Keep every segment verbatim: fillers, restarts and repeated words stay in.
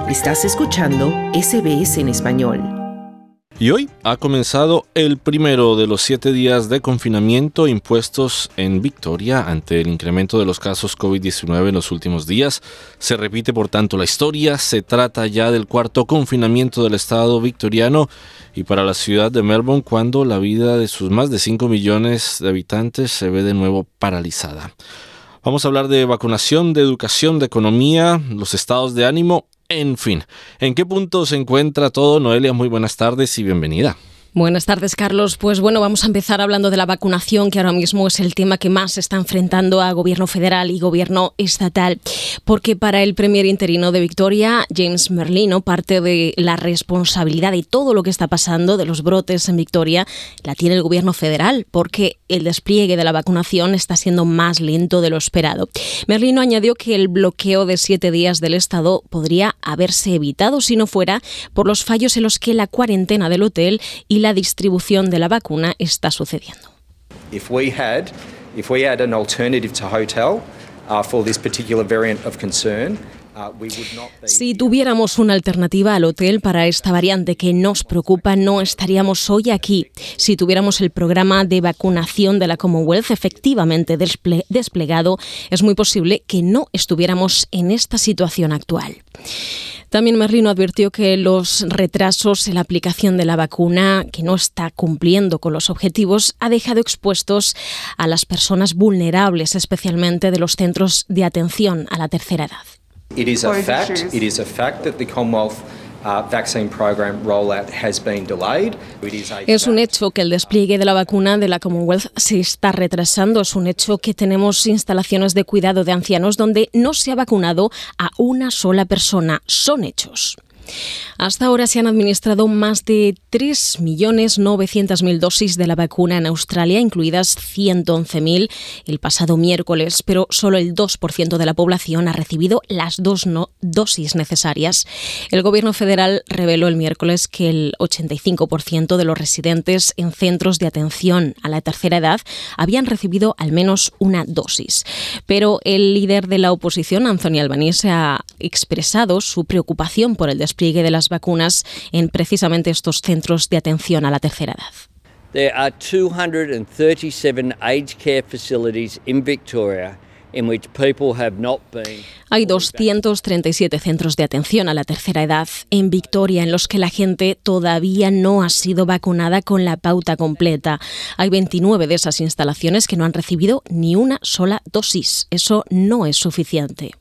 Estás escuchando S B S en español. Y hoy ha comenzado el primero de los siete días de confinamiento impuestos en Victoria ante el incremento de los casos covid diecinueve en los últimos días. Se repite, por tanto, la historia. Se trata ya del cuarto confinamiento del estado victoriano y para la ciudad de Melbourne, cuando la vida de sus más de cinco millones de habitantes se ve de nuevo paralizada. Vamos a hablar de vacunación, de educación, de economía, los estados de ánimo. En fin, ¿en qué punto se encuentra todo? Noelia, muy buenas tardes y bienvenida. Buenas tardes, Carlos. Pues bueno, vamos a empezar hablando de la vacunación, que ahora mismo es el tema que más se está enfrentando a gobierno federal y gobierno estatal, porque para el premier interino de Victoria, James Merlino, parte de la responsabilidad de todo lo que está pasando, de los brotes en Victoria, la tiene el gobierno federal, porque el despliegue de la vacunación está siendo más lento de lo esperado. Merlino añadió que el bloqueo de siete días del estado podría haberse evitado si no fuera por los fallos en los que la cuarentena del hotel y la distribución de la vacuna está sucediendo. If we had, if we had an alternative to hotel uh, for this particular variant of concern, uh, we would not be... Si tuviéramos una alternativa al hotel para esta variante que nos preocupa, no estaríamos hoy aquí. Si tuviéramos el programa de vacunación de la Commonwealth efectivamente desple- desplegado, es muy posible que no estuviéramos en esta situación actual. También Merlino advirtió que los retrasos en la aplicación de la vacuna, que no está cumpliendo con los objetivos, ha dejado expuestos a las personas vulnerables, especialmente de los centros de atención a la tercera edad. It is a fact, it is a fact that the Commonwealth Uh, vaccine program rollout has been delayed. It is a es un hecho que el despliegue de la vacuna de la Commonwealth se está retrasando. Es un hecho que tenemos instalaciones de cuidado de ancianos donde no se ha vacunado a una sola persona. Son hechos. Hasta ahora se han administrado más de tres millones novecientas mil dosis de la vacuna en Australia, incluidas ciento once mil el pasado miércoles, pero solo el dos por ciento de la población ha recibido las dos no dosis necesarias. El gobierno federal reveló el miércoles que el ochenta y cinco por ciento de los residentes en centros de atención a la tercera edad habían recibido al menos una dosis. Pero el líder de la oposición, Anthony Albanese, ha expresado su preocupación por el despliegue de las vacunas en precisamente estos centros de atención a la tercera edad. There are two hundred thirty-seven aged care facilities in Victoria in which people have not been. Hay doscientos treinta y siete centros de atención a la tercera edad en Victoria en los que la gente todavía no ha sido vacunada con la pauta completa. Hay veintinueve de esas instalaciones que no han recibido ni una sola dosis. Eso no es suficiente.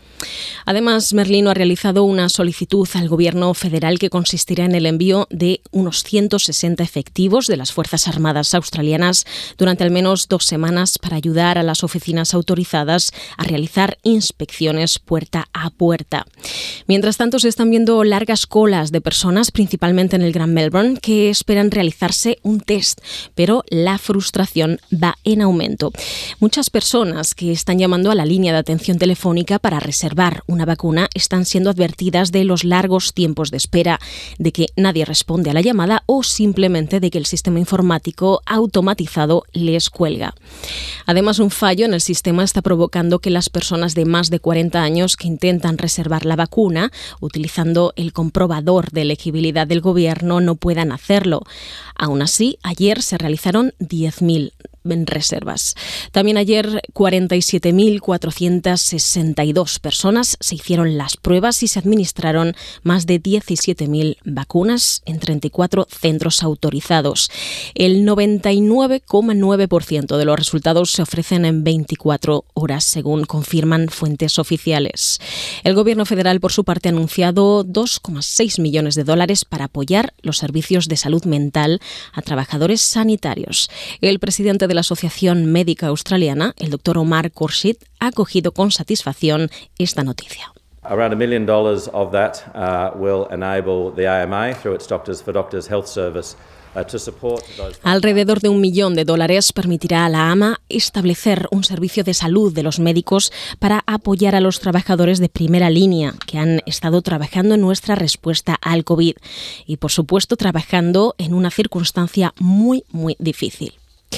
Además, Merlino ha realizado una solicitud al gobierno federal que consistirá en el envío de unos ciento sesenta efectivos de las Fuerzas Armadas australianas durante al menos dos semanas para ayudar a las oficinas autorizadas a realizar inspecciones puerta a puerta. Mientras tanto, se están viendo largas colas de personas, principalmente en el Gran Melbourne, que esperan realizarse un test, pero la frustración va en aumento. Muchas personas que están llamando a la línea de atención telefónica para reservar una vacuna están siendo advertidas de los largos tiempos de espera, de que nadie responde a la llamada o simplemente de que el sistema informático automatizado les cuelga. Además, un fallo en el sistema está provocando que las personas de más de cuarenta años que intentan reservar la vacuna utilizando el comprobador de elegibilidad del gobierno no puedan hacerlo. Aún así, ayer se realizaron diez mil reservas. También ayer cuarenta y siete mil cuatrocientas sesenta y dos personas se hicieron las pruebas y se administraron más de diecisiete mil vacunas en treinta y cuatro centros autorizados. El noventa y nueve coma nueve por ciento de los resultados se ofrecen en veinticuatro horas, según confirman fuentes oficiales. El gobierno federal, por su parte, ha anunciado dos coma seis millones de dólares para apoyar los servicios de salud mental a trabajadores sanitarios. El presidente de la Asociación Médica Australiana, el doctor Omar Khurshid, ha acogido con satisfacción esta noticia. Around a million dollars of that uh, will enable the A M A through its Doctors for Doctors Health Service uh, to support those. Alrededor de un millón de dólares permitirá a la A M A establecer un servicio de salud de los médicos para apoyar a los trabajadores de primera línea que han estado trabajando en nuestra respuesta al COVID y, por supuesto, trabajando en una circunstancia muy, muy difícil.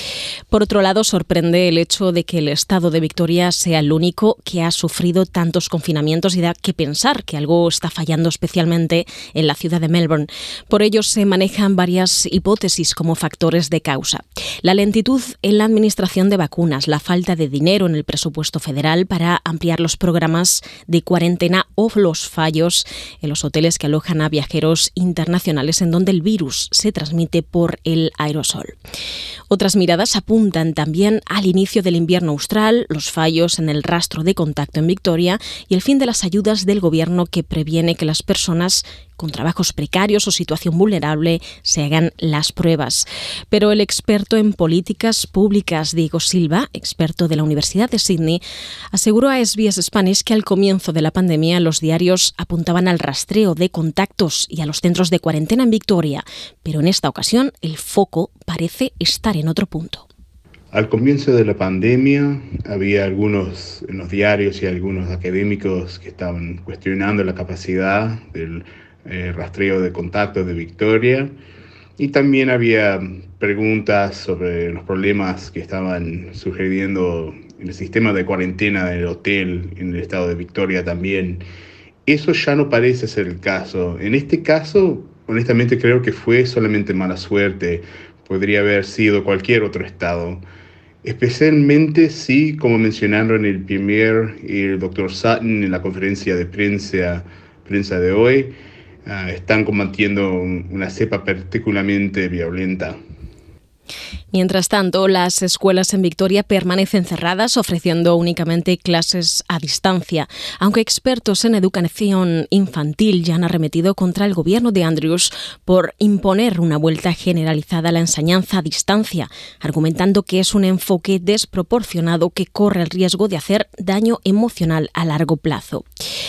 Por otro lado, sorprende el hecho de que el estado de Victoria sea el único que ha sufrido tantos confinamientos y da que pensar que algo está fallando especialmente en la ciudad de Melbourne. Por ello, se manejan varias hipótesis como factores de causa. La lentitud en la administración de vacunas, la falta de dinero en el presupuesto federal para ampliar los programas de cuarentena o los fallos en los hoteles que alojan a viajeros internacionales en donde el virus se transmite por el aerosol. Otras miradas apuntan también al inicio del invierno austral, los fallos en el rastro de contacto en Victoria y el fin de las ayudas del gobierno que previene que las personas con trabajos precarios o situación vulnerable se hagan las pruebas. Pero el experto en políticas públicas, Diego Silva, experto de la Universidad de Sydney, aseguró a S B S Spanish que al comienzo de la pandemia los diarios apuntaban al rastreo de contactos y a los centros de cuarentena en Victoria, pero en esta ocasión el foco parece estar en otro punto. Al comienzo de la pandemia había algunos en los diarios y algunos académicos que estaban cuestionando la capacidad del eh, rastreo de contactos de Victoria, y también había preguntas sobre los problemas que estaban sucediendo en el sistema de cuarentena del hotel en el estado de Victoria también. Eso ya no parece ser el caso. En este caso, honestamente creo que fue solamente mala suerte. Podría haber sido cualquier otro estado. Especialmente si, como mencionaron el Premier y el doctor Sutton en la conferencia de prensa, prensa de hoy, uh, están combatiendo una cepa particularmente violenta. Mientras tanto, las escuelas en Victoria permanecen cerradas, ofreciendo únicamente clases a distancia, aunque expertos en educación infantil ya han arremetido contra el gobierno de Andrews por imponer una vuelta generalizada a la enseñanza a distancia, argumentando que es un enfoque desproporcionado que corre el riesgo de hacer daño emocional a largo plazo.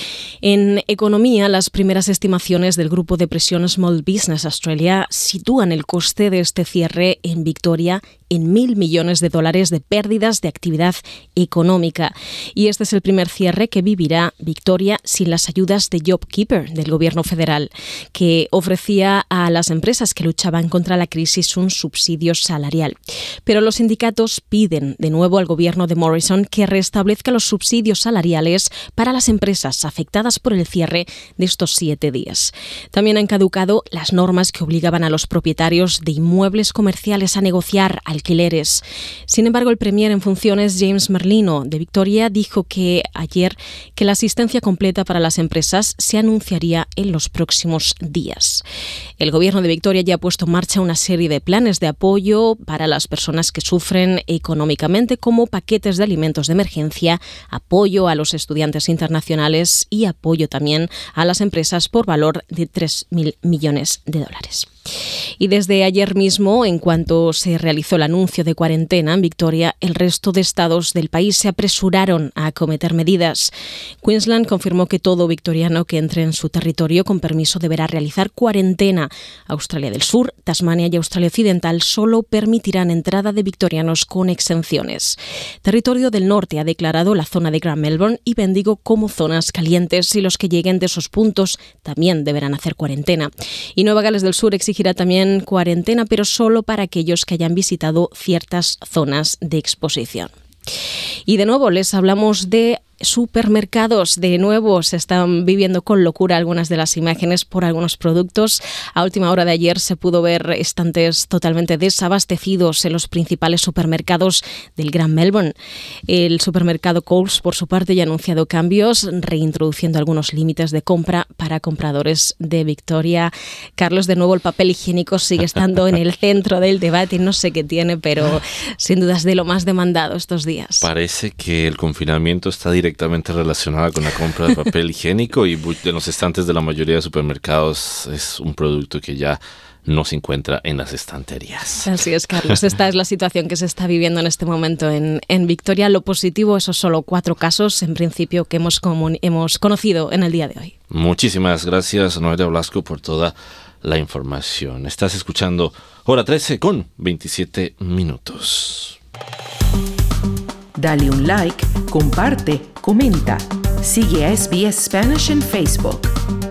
En economía, las primeras estimaciones del grupo de presión Small Business Australia sitúan el coste de este cierre en Victoria en mil millones de dólares de pérdidas de actividad económica. Y este es el primer cierre que vivirá Victoria sin las ayudas de JobKeeper del gobierno federal, que ofrecía a las empresas que luchaban contra la crisis un subsidio salarial. Pero los sindicatos piden de nuevo al gobierno de Morrison que restablezca los subsidios salariales para las empresas afectadas por el cierre de estos siete días. También han caducado las normas que obligaban a los propietarios de inmuebles comerciales a negociar alquileres. Sin embargo, el premier en funciones, James Merlino, de Victoria, dijo que ayer que la asistencia completa para las empresas se anunciaría en los próximos días. El gobierno de Victoria ya ha puesto en marcha una serie de planes de apoyo para las personas que sufren económicamente, como paquetes de alimentos de emergencia, apoyo a los estudiantes internacionales y apoyo también a las empresas por valor de tres mil millones de dólares. Y desde ayer mismo, en cuanto se realizó el anuncio de cuarentena en Victoria, el resto de estados del país se apresuraron a acometer medidas. Queensland confirmó que todo victoriano que entre en su territorio con permiso deberá realizar cuarentena. Australia del Sur, Tasmania y Australia Occidental solo permitirán entrada de victorianos con exenciones. Territorio del Norte ha declarado la zona de Gran Melbourne y Bendigo como zonas calientes, y los que lleguen de esos puntos también deberán hacer cuarentena. Y Nueva Gales del Sur exige exigirá también cuarentena, pero solo para aquellos que hayan visitado ciertas zonas de exposición. Y de nuevo les hablamos de supermercados. De nuevo se están viviendo con locura algunas de las imágenes por algunos productos. A última hora de ayer se pudo ver estantes totalmente desabastecidos en los principales supermercados del Gran Melbourne. El supermercado Coles, por su parte, ya ha anunciado cambios, reintroduciendo algunos límites de compra para compradores de Victoria. Carlos, de nuevo el papel higiénico sigue estando en el centro del debate. No sé qué tiene, pero sin duda es de lo más demandado estos días. Parece que el confinamiento está directamente relacionada con la compra de papel higiénico, y en los estantes de la mayoría de supermercados es un producto que ya no se encuentra en las estanterías. Así es, Carlos. Esta es la situación que se está viviendo en este momento en, en Victoria. Lo positivo, esos solo cuatro casos, en principio, que hemos, comun- hemos conocido en el día de hoy. Muchísimas gracias, Noelia Blasco, por toda la información. Estás escuchando Hora trece con veintisiete minutos. Dale un like, comparte, comenta. Sigue a S B S Spanish en Facebook.